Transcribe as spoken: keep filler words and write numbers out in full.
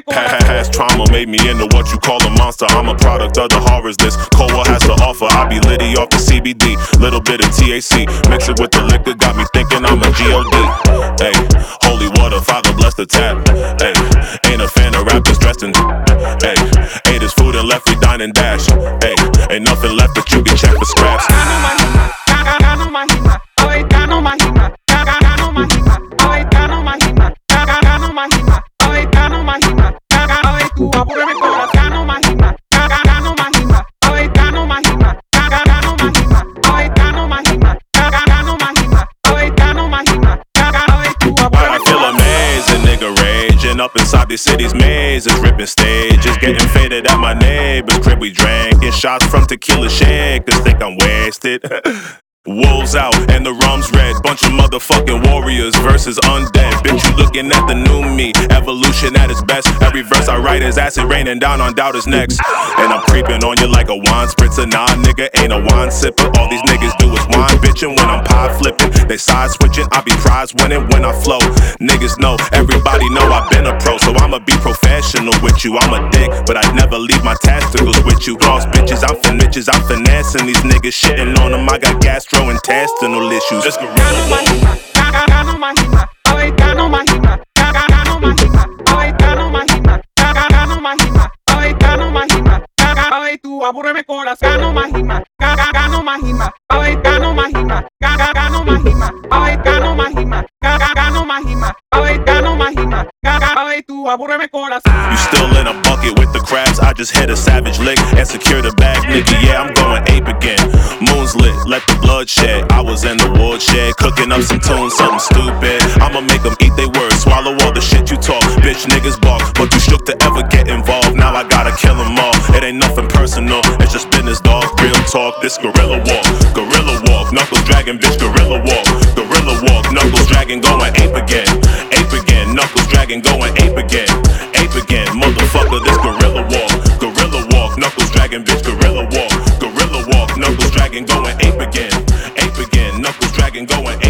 Past trauma made me into what you call a monster. I'm a product of the horrors this Koa has to offer. I be litty off the C B D, little bit of T H C, mix it with the liquor, got me thinking I'm a G O D. Hey, holy water, Father bless the tap. Hey, ain't a fan of rappers dressed in. Hey, ate his food and left me dine and dash. Hey, ain't nothing left but you can check for scraps. Up inside these cities, mazes, ripping stages, getting faded at my neighbor's crib. We drinking shots from tequila shakers, think I'm wasted. Wolves out and the rum's red, bunch of motherfucking warriors versus undead. Bitch, you looking at the new me, evolution at its best. Every verse I write is acid raining down on doubters' necks. And I'm creeping on you like a wine spritzer. Nah, nigga, ain't a wine sipper. All these niggas do is wine bitching when I'm pie flipping. They side switching, I be prize winning when I flow. Niggas know, everybody know I've been a pro, so I'ma be professional with you. I'm a dick, but I never leave my testicles with you. Cross bitches, I'm fin bitches, I'm finessing these niggas, shitting on them. I got gastrointestinal issues. Let's go. Tú abúrreme corazón, gano más y más, gano más y más, ay, gano más y más, gano más y más, ay, gano más y más, gano más y más, ay, gano más y más, ay, tú abúrreme corazón. You still in a bucket with the crabs, I just hit a savage lick and secure the bag, nigga, yeah, I'm going ape again. Moon's lit, let the blood shed, I was in the woodshed, cooking up some tunes, something stupid. I'ma make them eat they words, swallow all the shit you talk, bitch niggas bark, but too shook to ever get involved, now I gotta kill them all. It ain't nothing personal, it's just business, dog. Real talk, this gorilla walk, gorilla walk, knuckles dragging, bitch, gorilla walk, gorilla walk, knuckles dragging, going ape again, ape again, knuckles dragging, going ape again, ape again, motherfucker, this gorilla walk, gorilla walk, knuckles dragging, bitch, gorilla walk, gorilla walk, knuckles dragging, going ape again, ape again, knuckles dragging, going ape again.